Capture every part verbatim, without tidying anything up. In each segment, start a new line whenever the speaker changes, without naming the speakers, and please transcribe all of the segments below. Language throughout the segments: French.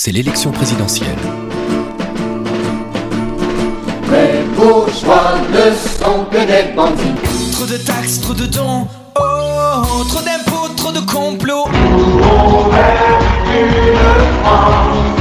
c'est l'élection présidentielle.
Les bourgeois ne sont que des bandits.
Trop de taxes, trop de dons, oh, trop d'impôts, trop de complots.
On rêve une France,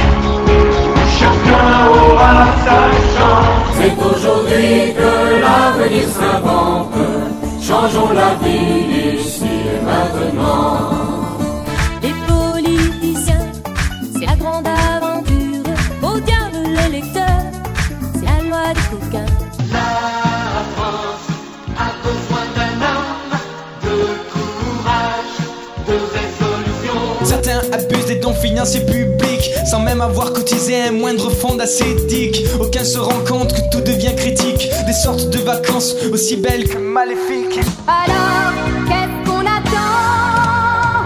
chacun aura sa chance.
C'est aujourd'hui que l'avenir s'invente. Changeons la vie ici et maintenant.
Les politiciens, c'est la grande aventure. Au diable les lecteurs, c'est la loi des coquins.
La France a besoin d'un homme de courage, de résolution.
Certains abusent des dons financiers publics sans même avoir cotisé un moindre fonds d'acétique. Aucun se rend compte que tout devient critique. Des sortes de vacances aussi belles que maléfiques.
Alors, qu'est-ce qu'on attend?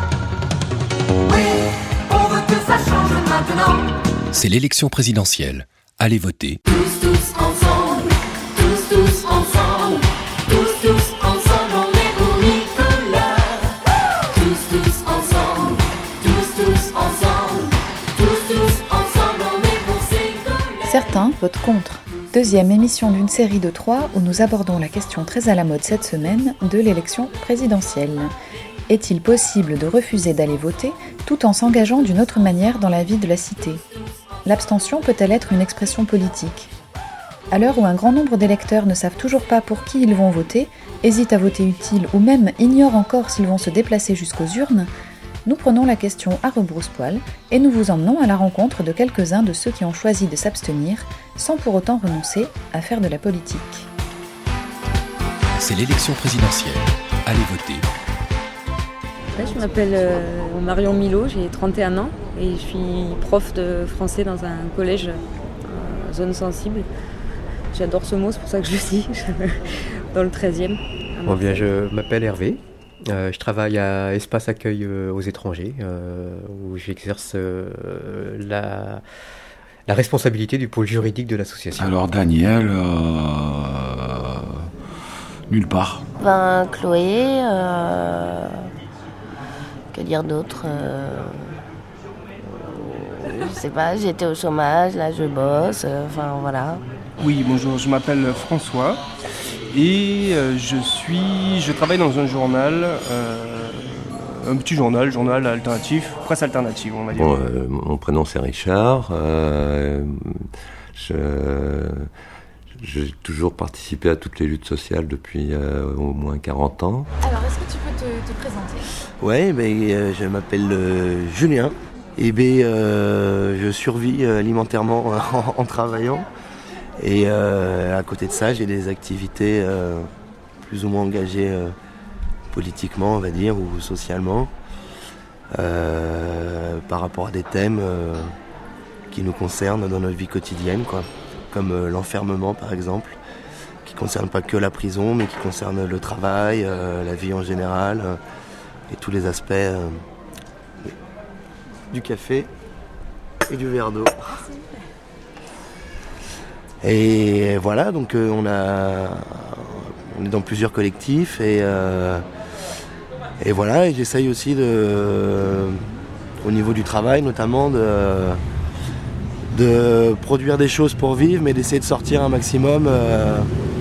Oui, on veut que ça change maintenant.
C'est l'élection présidentielle. Allez voter.
Tous, tous ensemble, tous, tous ensemble, tous, tous ensemble, on est pour Nicolas. Tous, tous ensemble, tous, tous ensemble, tous, tous ensemble, on est pour Ségolène.
Certains votent contre. Deuxième émission d'une série de trois où nous abordons la question très à la mode cette semaine de l'élection présidentielle. Est-il possible de refuser d'aller voter tout en s'engageant d'une autre manière dans la vie de la cité ? L'abstention peut-elle être une expression politique ? À l'heure où un grand nombre d'électeurs ne savent toujours pas pour qui ils vont voter, hésitent à voter utile ou même ignorent encore s'ils vont se déplacer jusqu'aux urnes, nous prenons la question à rebrousse-poil et nous vous emmenons à la rencontre de quelques-uns de ceux qui ont choisi de s'abstenir sans pour autant renoncer à faire de la politique.
C'est l'élection présidentielle. Allez voter.
Je m'appelle euh, Marion Milot, j'ai trente et un ans et je suis prof de français dans un collège euh, zone sensible. J'adore ce mot, c'est pour ça que je le dis, dans le treizième.
Bon, bien, je m'appelle Hervé. Euh, je travaille à Espace Accueil euh, aux étrangers, euh, où j'exerce euh, la, la responsabilité du pôle juridique de l'association.
Alors Daniel, euh, nulle part.
Ben Chloé, euh, que dire d'autre euh, je sais pas, j'étais au chômage, là je bosse, euh, enfin voilà.
Oui, bonjour, je m'appelle François. Et euh, je suis, je travaille dans un journal, euh, un petit journal, journal alternatif, presse alternative, on va dire.
Bon, euh, mon prénom c'est Richard. Euh, je, j'ai toujours participé à toutes les luttes sociales depuis euh, au moins quarante ans.
Alors, est-ce que tu peux te, te présenter ?
Ouais, ben, euh, je m'appelle euh, Julien. Et ben, euh, je survis alimentairement en, en travaillant. Et euh, à côté de ça, j'ai des activités euh, plus ou moins engagées euh, politiquement, on va dire, ou socialement, euh, par rapport à des thèmes euh, qui nous concernent dans notre vie quotidienne, quoi. Comme euh, l'enfermement, par exemple, qui ne concerne pas que la prison, mais qui concerne le travail, euh, la vie en général, euh, et tous les aspects euh, du café et du verre d'eau. Et voilà, donc euh, on a, on est dans plusieurs collectifs et euh, et voilà, et j'essaye aussi de, euh, au niveau du travail notamment, de de produire des choses pour vivre, mais d'essayer de sortir un maximum, euh,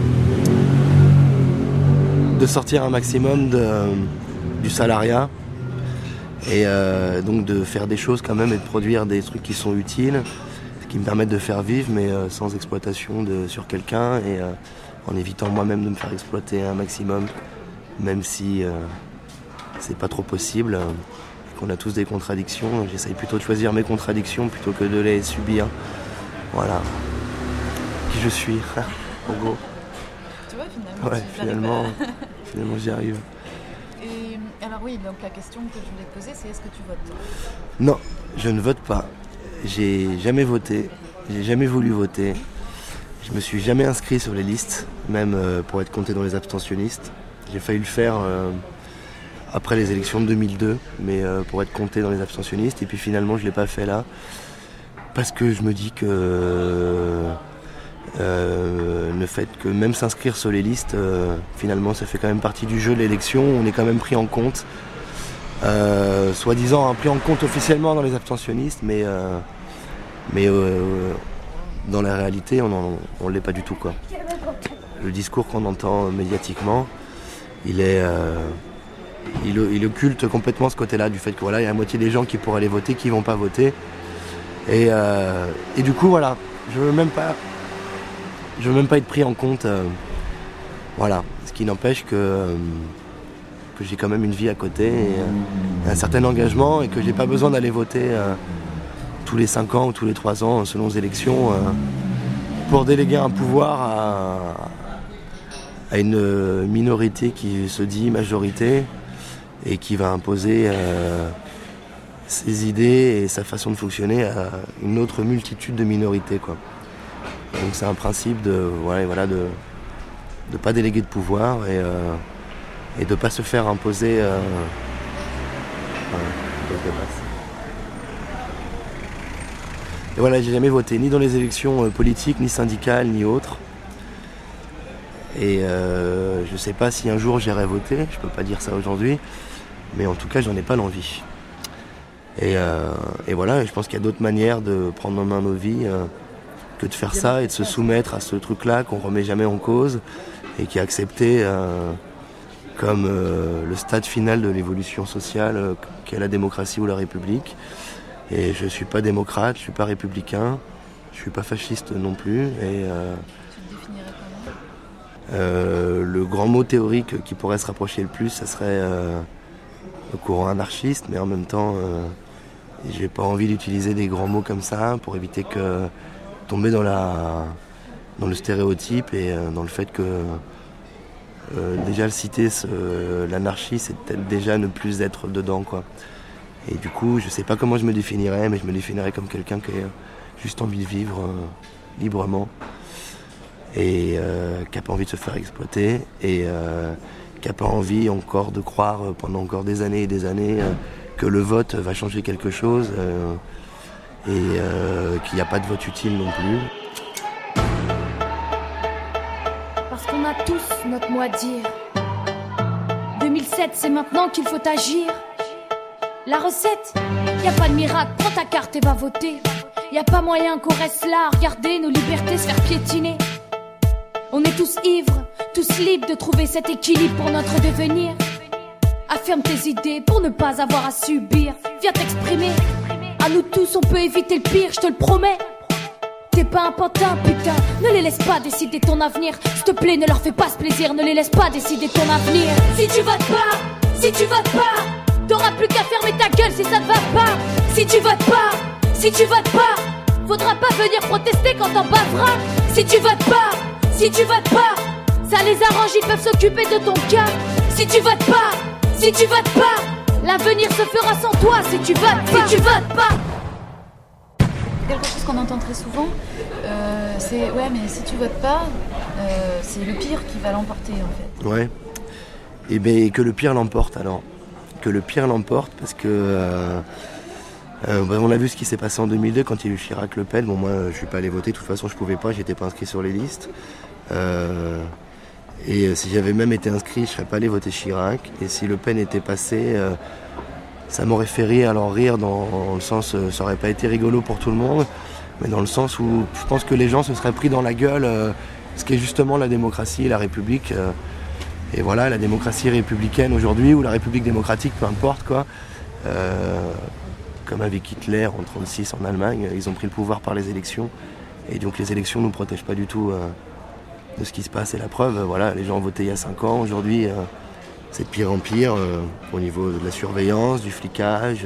de sortir un maximum de, du salariat et euh, donc de faire des choses quand même et de produire des trucs qui sont utiles, qui me permettent de faire vivre, mais euh, sans exploitation de, sur quelqu'un et euh, en évitant moi-même de me faire exploiter un maximum, même si euh, c'est pas trop possible, euh, qu'on a tous des contradictions. J'essaye plutôt de choisir mes contradictions plutôt que de les subir. Voilà. Qui je suis, en gros.
Tu vois, finalement,
ouais,
tu
finalement, finalement j'y arrive.
Et alors oui, donc la question que je voulais te poser, c'est est-ce que tu votes ?
Non, je ne vote pas. J'ai jamais voté, j'ai jamais voulu voter. Je me suis jamais inscrit sur les listes, même euh, pour être compté dans les abstentionnistes. J'ai failli le faire euh, après les élections de deux mille deux, mais euh, pour être compté dans les abstentionnistes. Et puis finalement, je l'ai pas fait là, parce que je me dis que euh, euh, le fait que même s'inscrire sur les listes, euh, finalement, ça fait quand même partie du jeu de l'élection. On est quand même pris en compte. euh, soi-disant hein, pris en compte officiellement dans les abstentionnistes, mais, euh, mais euh, dans la réalité, on ne l'est pas du tout, quoi. Le discours qu'on entend médiatiquement, il est, euh, il, il occulte complètement ce côté-là, du fait que voilà, il y a la moitié des gens qui pourraient aller voter, qui ne vont pas voter. Et, euh, et du coup, voilà, je ne veux même pas, je veux même pas être pris en compte. Euh, voilà, ce qui n'empêche que, euh, que j'ai quand même une vie à côté, et, euh, un certain engagement, et que j'ai pas besoin d'aller voter euh, tous les cinq ans ou tous les trois ans selon les élections euh, pour déléguer un pouvoir à, à une minorité qui se dit majorité et qui va imposer euh, ses idées et sa façon de fonctionner à une autre multitude de minorités, quoi. Donc c'est un principe de ouais, voilà, de ne pas déléguer de pouvoir et, euh, et de ne pas se faire imposer. Euh, ouais, et voilà, j'ai jamais voté ni dans les élections euh, politiques, ni syndicales, ni autres. Et euh, je sais pas si un jour j'irai voter, je peux pas dire ça aujourd'hui, mais en tout cas j'en ai pas l'envie. Et, euh, et voilà, je pense qu'il y a d'autres manières de prendre en main nos vies euh, que de faire ça et de se soumettre à ce truc-là qu'on remet jamais en cause et qui est accepté euh, comme euh, le stade final de l'évolution sociale euh, qu'est la démocratie ou la République. Et je suis pas démocrate, je suis pas républicain, je suis pas fasciste non plus. Et, euh,
Tu te définirais comment ?
euh, le grand mot théorique qui pourrait se rapprocher le plus, ça serait euh, le courant anarchiste, mais en même temps, euh, j'ai pas envie d'utiliser des grands mots comme ça pour éviter que tomber dans la dans le stéréotype et euh, dans le fait que euh, déjà le citer ce, l'anarchie, c'est peut-être déjà ne plus être dedans, quoi. Et du coup, je sais pas comment je me définirais, mais je me définirais comme quelqu'un qui a juste envie de vivre euh, librement et euh, qui n'a pas envie de se faire exploiter et euh, qui n'a pas envie encore de croire euh, pendant encore des années et des années euh, que le vote va changer quelque chose euh, et euh, qu'il n'y a pas de vote utile non plus.
Parce qu'on a tous notre mot à dire. deux mille sept, c'est maintenant qu'il faut agir. La recette, y a pas de miracle, prends ta carte et va voter. Y a pas moyen qu'on reste là à regarder nos libertés se faire piétiner. On est tous ivres, tous libres de trouver cet équilibre pour notre devenir. Affirme tes idées pour ne pas avoir à subir. Viens t'exprimer. À nous tous on peut éviter le pire, je te le promets. T'es pas un pantin, putain. Ne les laisse pas décider ton avenir. S'il te plaît, ne leur fais pas ce plaisir. Ne les laisse pas décider ton avenir. Si tu votes pas, si tu votes pas, t'auras plus qu'à fermer ta gueule si ça te va pas. Si tu votes pas, si tu votes pas, faudra pas venir protester quand t'en baveras. Si tu votes pas, si tu votes pas, ça les arrange, ils peuvent s'occuper de ton cas. Si tu votes pas, si tu votes pas, l'avenir se fera sans toi. Si tu votes pas, si tu votes pas.
Quelque chose qu'on entend très souvent, euh, c'est ouais, mais si tu votes pas, euh, c'est le pire qui va l'emporter en fait.
Ouais. Et bien que le pire l'emporte alors. Que le pire l'emporte parce que euh, euh, bah, on a vu ce qui s'est passé en deux mille deux quand il y a eu Chirac-Le Pen. Bon, moi je suis pas allé voter, de toute façon je pouvais pas, j'étais pas inscrit sur les listes. Euh, et si j'avais même été inscrit, je serais pas allé voter Chirac. Et si Le Pen était passé, euh, ça m'aurait fait rire. Alors rire dans, dans le sens, euh, ça aurait pas été rigolo pour tout le monde, mais dans le sens où je pense que les gens se seraient pris dans la gueule euh, ce qu'est justement la démocratie et la République. Euh, Et voilà, la démocratie républicaine aujourd'hui, ou la République démocratique, peu importe quoi. Euh, comme avec Hitler en trente-six en Allemagne, ils ont pris le pouvoir par les élections. Et donc les élections ne nous protègent pas du tout euh, de ce qui se passe. Et la preuve, euh, voilà, les gens ont voté il y a cinq ans. Aujourd'hui, euh, c'est de pire en pire euh, au niveau de la surveillance, du flicage,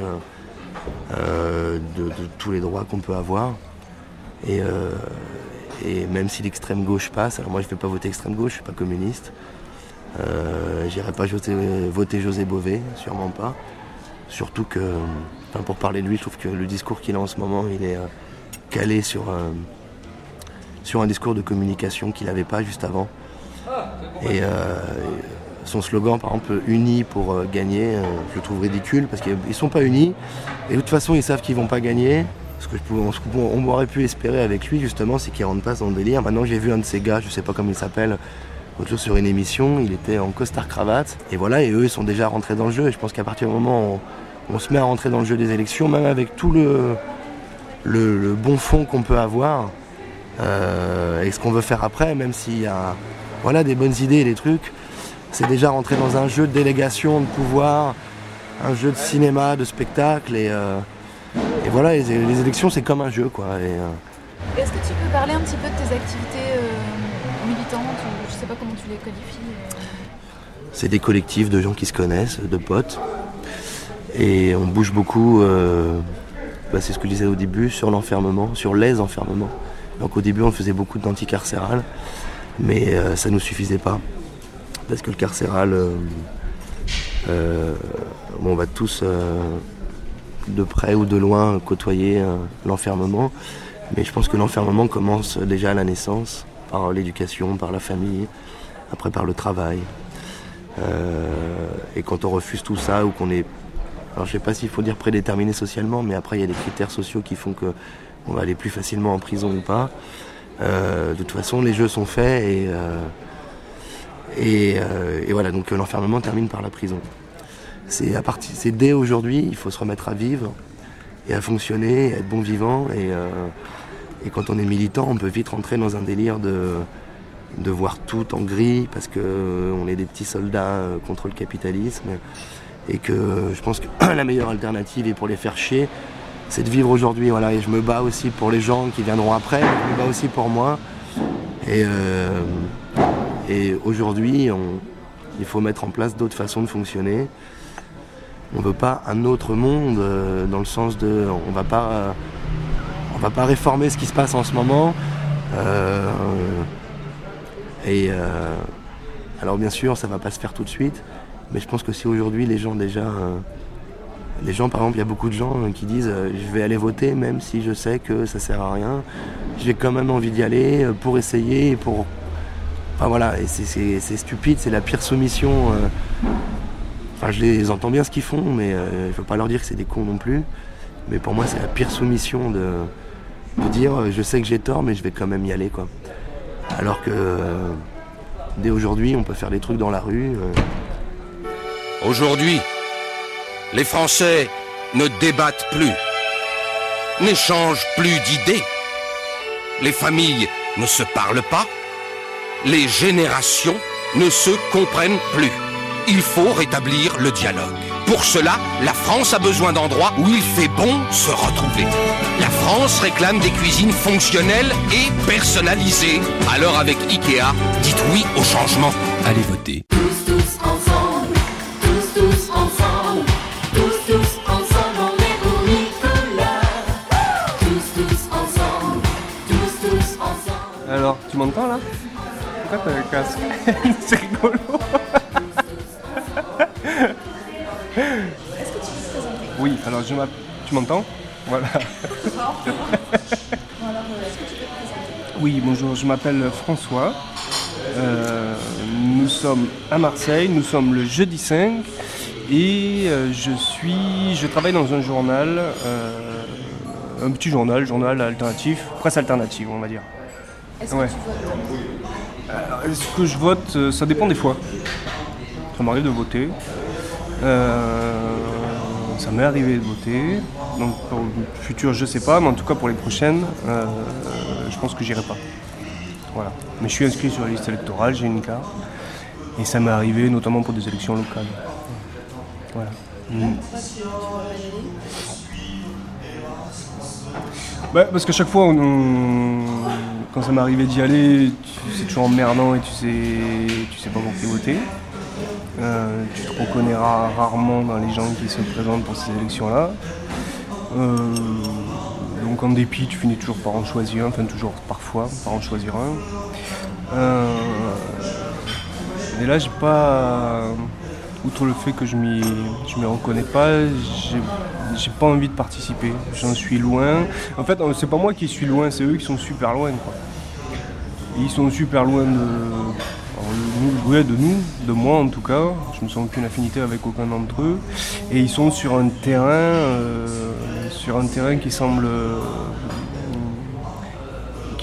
euh, de, de tous les droits qu'on peut avoir. Et, euh, et même si l'extrême gauche passe, alors moi je ne vais pas voter extrême gauche, je ne suis pas communiste. Euh, j'irai pas voter, voter José Bové, sûrement pas. Surtout que, enfin pour parler de lui, je trouve que le discours qu'il a en ce moment, il est euh, calé sur, euh, sur un discours de communication qu'il n'avait pas juste avant. Et euh, son slogan, par exemple, unis pour euh, gagner, euh, je le trouve ridicule parce qu'ils sont pas unis. Et de toute façon, ils savent qu'ils vont pas gagner. Ce que je pouvais, ce qu'on aurait pu espérer avec lui, justement, c'est qu'il rentre pas dans le délire. Maintenant, j'ai vu un de ces gars, je sais pas comment il s'appelle, L'autre jour sur une émission, il était en costard-cravate. Et voilà, et eux, ils sont déjà rentrés dans le jeu. Et je pense qu'à partir du moment où on, on se met à rentrer dans le jeu des élections, même avec tout le, le, le bon fond qu'on peut avoir, euh, et ce qu'on veut faire après, même s'il y a voilà, des bonnes idées et des trucs, c'est déjà rentrer dans un jeu de délégation, de pouvoir, un jeu de cinéma, de spectacle. Et, euh, et voilà, les, les élections, c'est comme un jeu, quoi. Et, euh,
Est-ce que tu peux parler un petit peu de tes activités euh, militantes, ou je sais pas comment tu les qualifies euh...
C'est des collectifs de gens qui se connaissent, de potes. Et on bouge beaucoup, euh, bah c'est ce que je disais au début, sur l'enfermement, sur les enfermements. Donc au début, on faisait beaucoup d'anti-carcéral, mais euh, ça ne nous suffisait pas. Parce que le carcéral, euh, euh, bon, on va tous, euh, de près ou de loin, côtoyer euh, l'enfermement. Mais je pense que l'enfermement commence déjà à la naissance, par l'éducation, par la famille, après par le travail. Euh, et quand on refuse tout ça, ou qu'on est... Alors je sais pas s'il faut dire prédéterminé socialement, mais après il y a des critères sociaux qui font qu'on va aller plus facilement en prison ou pas. Euh, de toute façon, les jeux sont faits et, euh, et, euh, et voilà, donc l'enfermement termine par la prison. C'est, à partir, c'est dès aujourd'hui, il faut se remettre à vivre et à fonctionner, à être bon vivant. Et, euh, et quand on est militant, on peut vite rentrer dans un délire de, de voir tout en gris, parce qu'on euh, est des petits soldats euh, contre le capitalisme. Et que je pense que la meilleure alternative, et pour les faire chier, c'est de vivre aujourd'hui. Voilà. Et je me bats aussi pour les gens qui viendront après, je me bats aussi pour moi. Et, euh, et aujourd'hui, on, il faut mettre en place d'autres façons de fonctionner. On ne veut pas un autre monde, euh, dans le sens de... On va pas, euh, on va pas réformer ce qui se passe en ce moment. Euh, et euh, alors bien sûr, ça ne va pas se faire tout de suite. Mais je pense que si aujourd'hui les gens déjà... Euh, les gens, par exemple, il y a beaucoup de gens euh, qui disent euh, je vais aller voter même si je sais que ça sert à rien. J'ai quand même envie d'y aller euh, pour essayer, pour... Enfin voilà, et c'est, c'est, c'est stupide, c'est la pire soumission. Euh... Enfin, je les entends bien ce qu'ils font, mais euh, je ne veux pas leur dire que c'est des cons non plus. Mais pour moi, c'est la pire soumission de, de dire euh, je sais que j'ai tort, mais je vais quand même y aller, quoi. Alors que euh, dès aujourd'hui, on peut faire des trucs dans la rue. Euh...
Aujourd'hui, les Français ne débattent plus, n'échangent plus d'idées. Les familles ne se parlent pas. Les générations ne se comprennent plus. Il faut rétablir le dialogue. Pour cela, la France a besoin d'endroits où il fait bon se retrouver. La France réclame des cuisines fonctionnelles et personnalisées. Alors avec Ikea, dites oui au changement.
Allez voter.
Tous, tous ensemble, tous, tous ensemble, tous, tous ensemble, on est pour Nicolas. Tous, tous ensemble, tous, tous ensemble.
Alors, tu m'entends là? Pourquoi t'as le casque? C'est rigolo.
Est-ce que tu peux te présenter?
Oui, alors je m'appelle... Tu m'entends? Voilà.
Bon, alors, est-ce que tu peux te présenter?
Oui, bonjour, je m'appelle François. Euh, nous sommes à Marseille, nous sommes le jeudi cinq et euh, je suis, je travaille dans un journal, euh, un petit journal, journal alternatif, presse alternative, on va dire.
Est-ce que
Ouais.
tu votes?
Euh, Est-ce que je vote? euh, Ça dépend des fois. Ça m'arrive de voter. Euh, ça m'est arrivé de voter. Donc pour le futur, je sais pas, mais en tout cas pour les prochaines, euh, je pense que j'irai pas. Voilà. Mais je suis inscrit sur la liste électorale, j'ai une carte. Et ça m'est arrivé notamment pour des élections locales. Voilà. Mm. Bah, parce qu'à chaque fois, on, on- quand ça m'est arrivé d'y aller, tu- c'est toujours emmerdant et tu sais, tu sais pas pour qui voter. Euh, tu te reconnais ra- rarement dans les gens qui se présentent pour ces élections-là. Euh, donc en dépit, tu finis toujours par en choisir un, enfin toujours parfois par en choisir un. Euh, et là, j'ai pas, outre le fait que je m'y, je m'y reconnais pas, j'ai, j'ai pas envie de participer. J'en suis loin. En fait, c'est pas moi qui suis loin, c'est eux qui sont super loin, quoi. Ils sont super loin de, alors, nous, ouais, de nous, de moi en tout cas. Je ne sens aucune affinité avec aucun d'entre eux. Et ils sont sur un terrain, euh, sur un terrain qui semble, euh, qui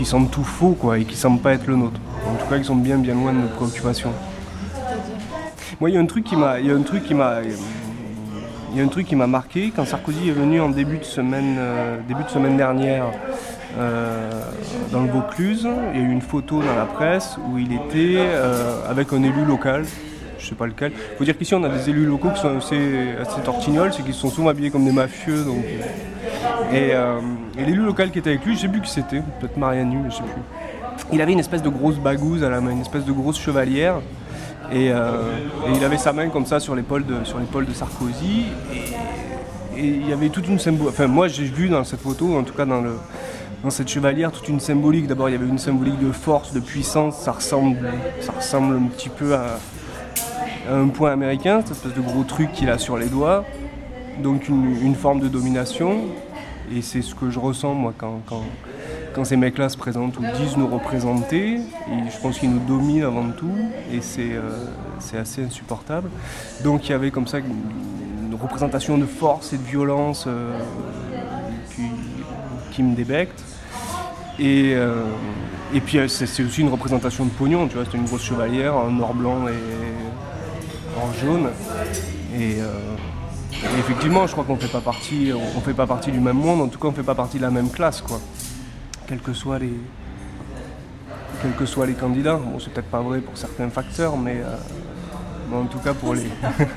qui semble tout faux, quoi, et qui semble pas être le nôtre. En tout cas, ils sont bien, bien loin de nos préoccupations. Moi, il y a un truc qui m'a, il y a un truc qui m'a, il y a un truc qui m'a marqué quand Sarkozy est venu en début de semaine, euh, début de semaine dernière euh, dans le Vaucluse. Il y a eu une photo dans la presse où il était euh, avec un élu local. Je sais pas lequel. Il faut dire qu'ici on a des élus locaux qui sont assez, assez tortignols, c'est qu'ils sont souvent habillés comme des mafieux. Donc... Et, euh, et l'élu local qui était avec lui, je sais plus qui c'était, peut-être Marianu, mais je sais plus. Il avait une espèce de grosse bagouze à la main, une espèce de grosse chevalière. Et, euh, et il avait sa main comme ça sur l'épaule de, sur l'épaule de Sarkozy. Et, et il y avait toute une symbolique. Enfin, moi j'ai vu dans cette photo, en tout cas dans, le, dans cette chevalière, toute une symbolique. D'abord, il y avait une symbolique de force, de puissance. Ça ressemble, ça ressemble un petit peu à. un point américain, cette espèce de gros truc qu'il a sur les doigts, donc une, une forme de domination, et c'est ce que je ressens moi quand, quand, quand ces mecs-là se présentent ou disent nous représenter, et je pense qu'ils nous dominent avant tout, et c'est, euh, c'est assez insupportable. Donc il y avait comme ça une, une représentation de force et de violence euh, qui, qui me débecte, et, euh, et puis c'est, c'est aussi une représentation de pognon, tu vois, c'était une grosse chevalière en or blanc et en jaune, et, euh, et effectivement je crois qu'on fait pas partie on fait pas partie du même monde, en tout cas on fait pas partie de la même classe, quoi, quels que soient les quels que soient les candidats. Bon, c'est peut-être pas vrai pour certains facteurs, mais, euh, mais en tout cas pour les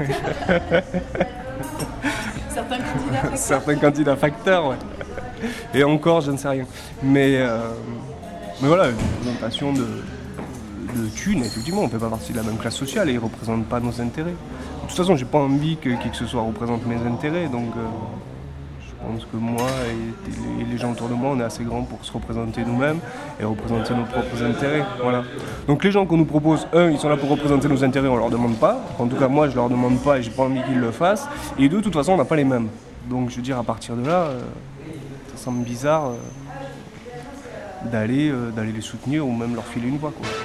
certains candidats facteurs
certains candidats facteurs, ouais. Et encore je ne sais rien, mais euh, mais voilà, une représentation de de thunes, effectivement, on ne fait pas partie de la même classe sociale et ils ne représentent pas nos intérêts. De toute façon, j'ai pas envie que qui que ce soit représente mes intérêts, donc euh, je pense que moi et, et les gens autour de moi, on est assez grands pour se représenter nous-mêmes et représenter nos propres intérêts. Voilà. Donc les gens qu'on nous propose, un, ils sont là pour représenter nos intérêts, on leur demande pas. En tout cas, moi, je leur demande pas et j'ai pas envie qu'ils le fassent. Et deux, de toute façon, on n'a pas les mêmes. Donc je veux dire, à partir de là, euh, ça semble bizarre euh, d'aller, euh, d'aller les soutenir ou même leur filer une voix, quoi.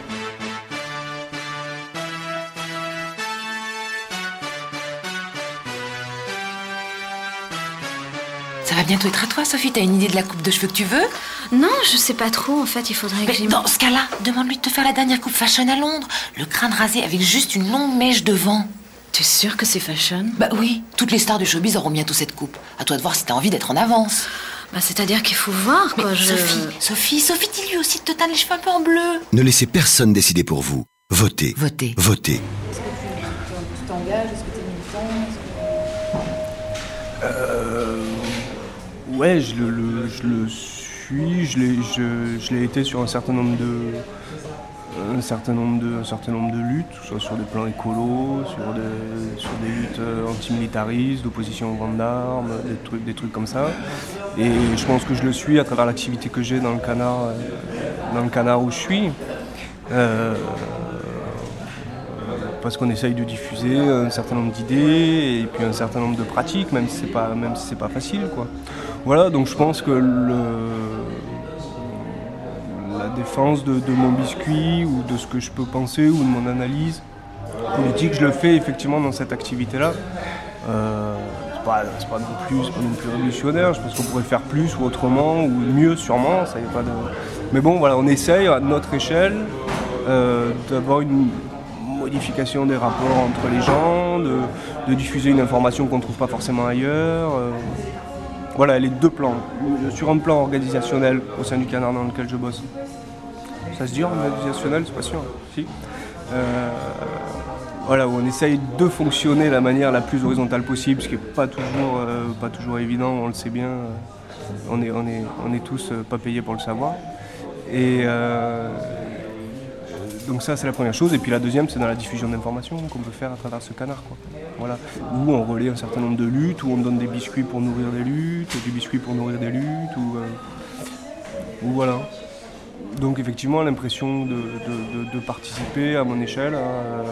Ça va bientôt être à toi, Sophie. T'as une idée de la coupe de cheveux que tu veux?
Non, je sais pas trop. En fait, il faudrait que
Mais
j'y...
dans ce cas-là, demande-lui de te faire la dernière coupe fashion à Londres. Le crâne rasé avec juste une longue mèche devant.
T'es sûre que c'est fashion?
Bah oui, toutes les stars du showbiz auront bientôt cette coupe. À toi de voir si t'as envie d'être en avance.
Bah c'est-à-dire qu'il faut voir, quoi.
Mais
je...
Sophie, Sophie, Sophie, dis-lui aussi de te teindre les cheveux un peu en bleu.
Ne laissez personne décider pour vous. Votez.
Votez.
Votez.
Est-ce que tu, tu t'engages? Est-ce que tu es militant?
Euh... Ouais, je le, le, je le suis, je l'ai, je, je l'ai été sur un certain nombre de, un certain nombre de, un certain nombre de luttes, soit sur des plans écolos, sur des, sur des luttes antimilitaristes, d'opposition aux ventes d'armes, des trucs, des trucs comme ça. Et je pense que je le suis à travers l'activité que j'ai dans le canard, dans le canard où je suis. Euh, parce qu'on essaye de diffuser un certain nombre d'idées et puis un certain nombre de pratiques, même si c'est pas, même si c'est pas facile, quoi. Voilà, donc je pense que le, la défense de, de mon biscuit ou de ce que je peux penser ou de mon analyse politique, je le fais effectivement dans cette activité-là. Euh, c'est pas, c'est pas non plus, c'est pas non plus révolutionnaire. Je pense qu'on pourrait faire plus ou autrement ou mieux sûrement. Ça y est pas de... Mais bon, voilà, on essaye à notre échelle euh, d'avoir une modification des rapports entre les gens, de, de diffuser une information qu'on ne trouve pas forcément ailleurs. Euh, voilà, les deux plans. Sur un plan organisationnel au sein du canard dans lequel je bosse. Ça se dit organisationnel, c'est pas sûr. Si. Euh, voilà, où on essaye de fonctionner de la manière la plus horizontale possible, ce qui n'est pas toujours, euh, pas toujours évident, on le sait bien. On est, on est, on est tous pas payés pour le savoir. Et euh, donc ça, c'est la première chose. Et puis la deuxième, c'est dans la diffusion d'informations qu'on peut faire à travers ce canard, quoi. Voilà. Où on relaie un certain nombre de luttes, où on donne des biscuits pour nourrir des luttes, des biscuits pour nourrir des luttes, ou euh, voilà. Donc effectivement, l'impression de, de, de, de participer à mon échelle à,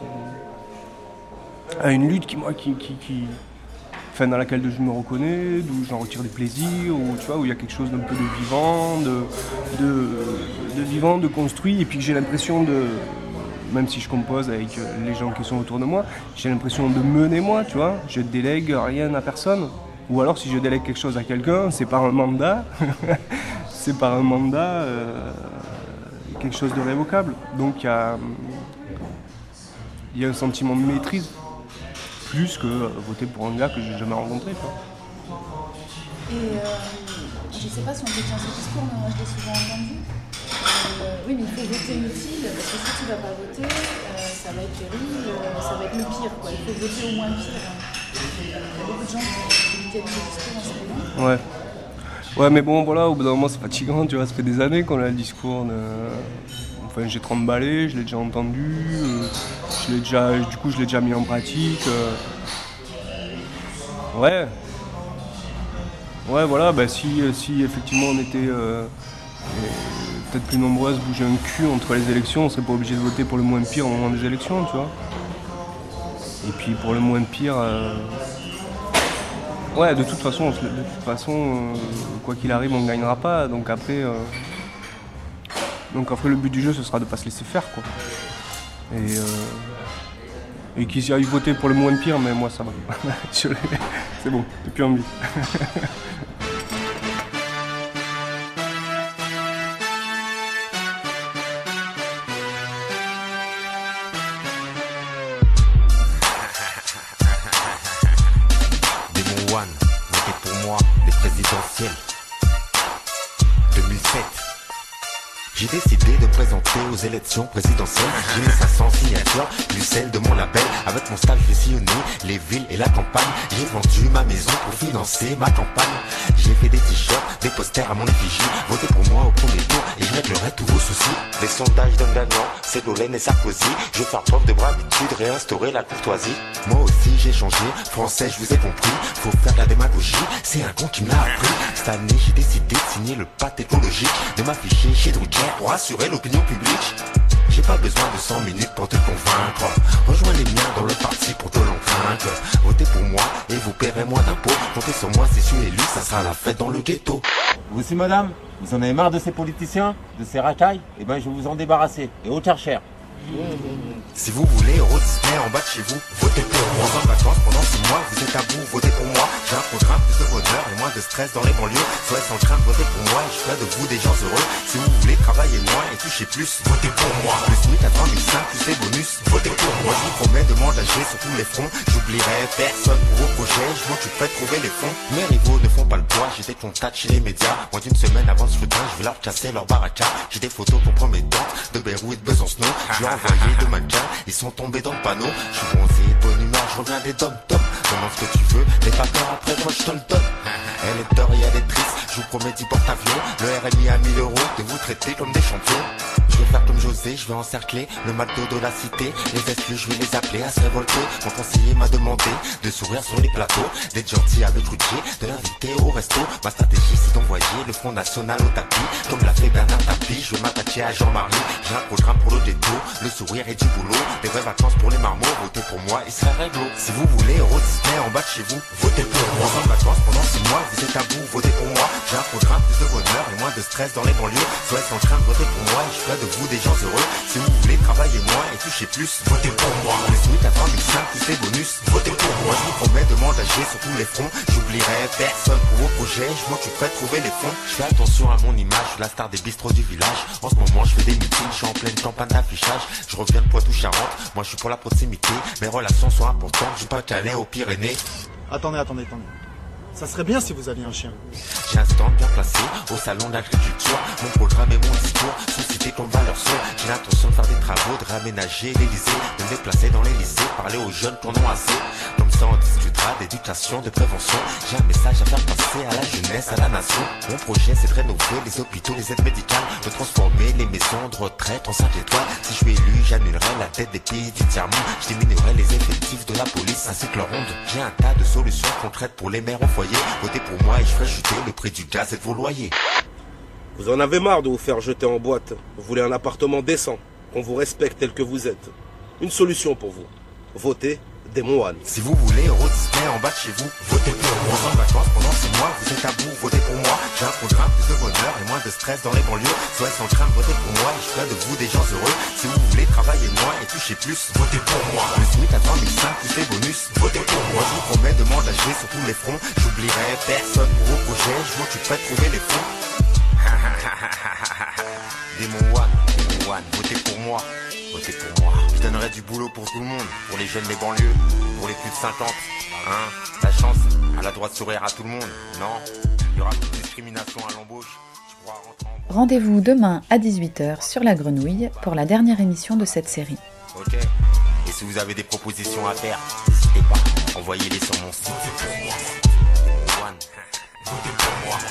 à une lutte qui, moi, qui, qui, qui, enfin, dans laquelle je me reconnais, d'où j'en retire des plaisirs, où, tu vois, où il y a quelque chose d'un peu de vivant, de, de, de vivant, de construit, et puis que j'ai l'impression de, même si je compose avec les gens qui sont autour de moi, j'ai l'impression de mener moi, tu vois, je délègue rien à personne. Ou alors si je délègue quelque chose à quelqu'un, c'est par un mandat, passer par un mandat euh, est quelque chose de révocable. Donc il y a, y a un sentiment de maîtrise, plus que euh, voter pour un gars que j'ai jamais rencontré. Quoi.
Et euh, je sais pas si on retient ce discours, mais moi je l'ai souvent entendu. Euh, oui, mais il faut voter utile, parce que si tu vas pas voter, euh, ça va être terrible, euh, ça va être le pire, quoi. Il faut voter au moins le pire. Il y a beaucoup de gens qui tiennent ce discours en ce moment.
Ouais. Ouais, mais bon, voilà, au bout d'un moment, c'est fatigant, tu vois, ça fait des années qu'on a le discours de... Enfin, j'ai trente balais, je l'ai déjà entendu, euh, je l'ai déjà... du coup, je l'ai déjà mis en pratique. Euh... Ouais. Ouais, voilà, bah si, si effectivement on était euh, peut-être plus nombreux à se bouger un cul entre les élections, on serait pas obligé de voter pour le moins pire au moment des élections, tu vois. Et puis pour le moins pire... Euh... Ouais, de toute façon, de toute façon, euh, quoi qu'il arrive, on ne gagnera pas. Donc après, euh, donc après, le but du jeu, ce sera de ne pas se laisser faire, quoi. Et, euh, et qu'ils aillent voter pour le moins pire, mais moi, ça va. C'est bon, j'ai plus envie.
Votez pour moi, les présidentielles deux mille sept. J'ai décidé de me présenter aux élections présidentielles. J'ai mis cinq cents signatures, plus celle de mon label. Avec mon stage, j'ai sillonné les villes et la campagne. J'ai vendu ma maison pour financer ma campagne. J'ai fait des t-shirts, des posters à mon effigie. Votez pour moi au premier tour et je réglerai tous vos soucis. Les sondages donnent gagnant, Ségolène et Sarkozy. Je vais faire preuve de bravitude, réinstaurer la courtoisie. Moi aussi j'ai changé, français je vous ai compris. Faut faire de la démagogie, c'est un con qui me l'a appris. Cette année j'ai décidé de signer le pacte écologique, de m'afficher chez Drucker pour rassurer l'opinion publique. J'ai pas besoin de cent minutes pour te convaincre. Rejoins les miens dans le parti pour te l'envaincre. Votez pour moi et vous paierez moins d'impôts. Comptez sur moi, si je suis élu, ça sera la fête dans le ghetto.
Vous aussi madame, vous en avez marre de ces politiciens, de ces racailles? Eh ben je vais vous en débarrasser, et au cher.
Si vous voulez Euro Disney en bas de chez vous, votez pour moi. En vacances pendant six mois, vous êtes à bout, votez pour moi. J'ai un programme, plus de bonheur et moins de stress dans les banlieues. Soyez sans crainte, votez pour moi et je ferai de vous des gens heureux. Si vous voulez travailler moins et toucher plus, votez pour moi. Le SMIC à trois mille cinq plus les bonus, votez pour moi. Je vous promets de m'engager sur tous les fronts. J'oublierai personne pour vos projets, je m'occuperai de trouver les fonds. Mes rivaux ne font pas le poids, j'ai des contacts chez les médias. Moins d'une semaine avant le scrutin, je vais leur casser leur baraka. J'ai des photos compromettantes de Beyrouth, Besançon. Je leur ai envoyé de mannequins, ils sont tombés dans le panneau. Je suis bronzé, de bonne humeur, je reviens des dom-toms. Demande ce que tu veux, n'aie pas peur, après moi je te le donne. Elle est tort et elle est triste, je vous promets dix porte-avions. Le R M I à mille euros, de vous traiter comme des champions. Je vais faire comme José, je vais encercler le McDo de la cité. Les exclus, je vais les appeler à se révolter. Mon conseiller m'a demandé de sourire sur les plateaux, d'être gentil avec Ruquier, de l'inviter au resto. Ma stratégie c'est d'envoyer le Front National au tapis, comme l'a fait Bernard Tapie. Je vais m'attaquer à Jean-Marie, j'ai un programme pour le ghetto, le sourire et du boulot, des vraies vacances pour les marmots. Votez pour moi et ça réglo. Si vous voulez Euro Disney en bas de chez vous, votez pour moi. En vacances pendant six mois, vous êtes à bout, votez pour moi. J'ai un programme, plus de bonheur et moins de stress dans les banlieues. Soyez sans crainte, votez pour moi et je ferai de vous des gens heureux. Si vous voulez travailler moins et toucher plus, votez pour moi. Le SMIC à trois mille cinq plus les bonus, votez pour moi. Je vous promets de m'engager sur tous les fronts. J'oublierai personne pour vos projets, je m'occuperai de trouver les fonds. Je fais attention à mon image, je suis la star des bistrots du village. En ce moment je fais des meetings, je suis en pleine campagne d'affichage. Je reviens de Poitou-Charentes, moi je suis pour la proximité. Mes relations sont importantes, je suis pas calé aux Pyrénées.
Attendez, attendez, attendez. Ça serait bien si vous aviez un chien.
J'ai un stand bien placé au salon d'agriculture. Mon programme et mon discours sont cités comme valeurs sûres. J'ai l'intention de faire des travaux, de réaménager l'Élysée, de me déplacer dans les lycées, parler aux jeunes qui en ont assez. Comme ça on discutera d'éducation, de prévention. J'ai un message à faire passer à la jeunesse, à la nation. Mon projet c'est de rénover les hôpitaux, les aides médicales, de transformer les maisons de retraite en cinq étoiles. Si je suis élu, j'annulerai la dette des pays du tiers-monde. Je diminuerai les effectifs de la police ainsi que leur ronde. J'ai un tas de solutions concrètes pour les maires au foyer. Votez pour moi et je ferai chuter le prix du gaz et de vos loyers.
Vous en avez marre de vous faire jeter en boîte. Vous voulez un appartement décent, qu'on vous respecte tel que vous êtes. Une solution pour vous. Votez Démon One.
Si vous voulez Euro Disney en bas de chez vous, votez pour moi. En vacances pendant six mois, vous êtes à bout, votez pour moi. J'ai un programme, plus de bonheur et moins de stress dans les banlieues. Soyez sans crainte, votez pour moi et je ferai de vous des gens heureux. Si vous voulez travailler moins et toucher plus, votez pour moi. Le SMIC à trois mille cinq plus les bonus, votez pour moi. Je vous promets de m'engager sur tous les fronts. J'oublierai personne pour vos projets, je m'occuperai de trouver les fonds. du boulot pour tout le monde, pour les jeunes des banlieues, pour les plus de cinquante. Hein, la chance, elle a le droit de sourire à tout le monde, non? Il y aura plus de discrimination à l'embauche. Tu pourras rentrer en...
Rendez-vous demain à dix-huit heures sur La Grenouille pour la dernière émission de cette série.
Ok. Et si vous avez des propositions à faire, n'hésitez pas, envoyez-les sur mon site. One. Votez pour moi.